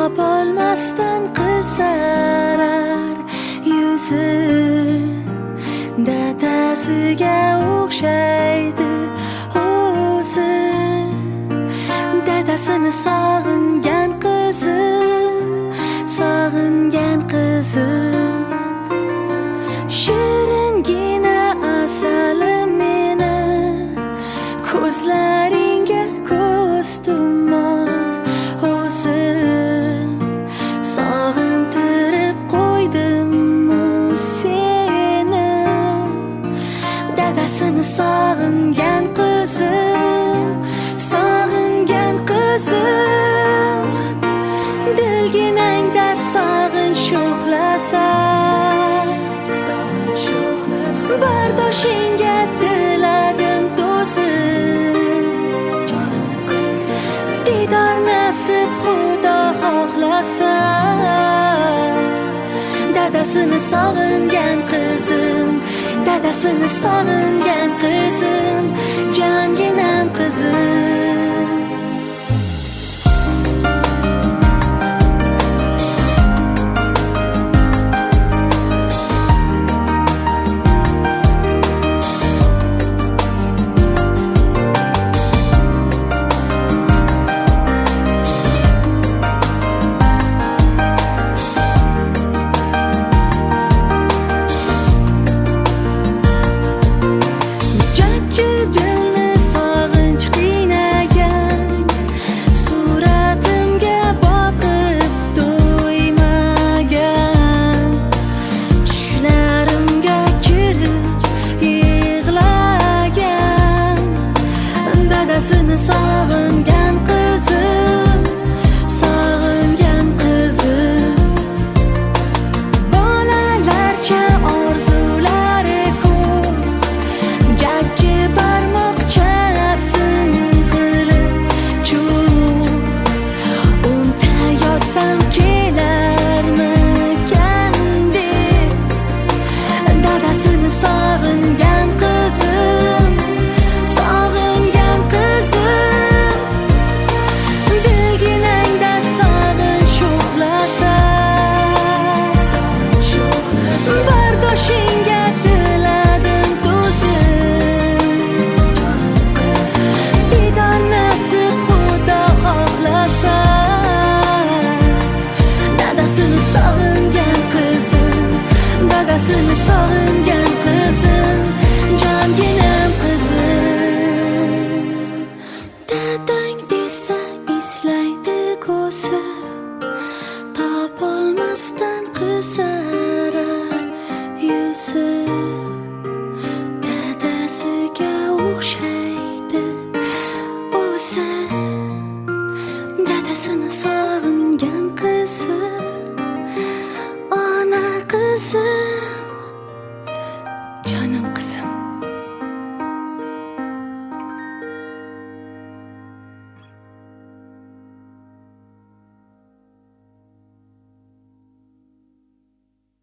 topolmasdan qizarar yuzi, dadasiga o'xshaydi o'zi. Dadasini sog'ingan qizim, sog'ingan qizim. Shiringina asalim meni, ko'zlaringga ko'z tumor o'zim. Sog'intirib qo'ydim-mu seni, dadasini sog'ingan qizim, sog'ingan qizim. Dilginangda sog'inch sho'xlasa, bardoshingga tiladim to'zim. Didor nasib Xudo xohlasa, dadasini sog'ingan qizim, dadasini sog'ingan qizim, jonginam qizim. Dadasini sog'ingan qizim, sog'ingan qizim. Bolalarcha orzulari ko'p, jajji barmoqchasin qilib cho'p. O'nta yotsam kelarmikan deb, dadasini sog'ingan qizim, sog'ingan qizim. Dilginangda sog'inch sho'xlasa, bardoshingga tiladim to'zim. Didor nasib Xudo xohlasa, dadasini sog'ingan qizim, dadasini sog'ingan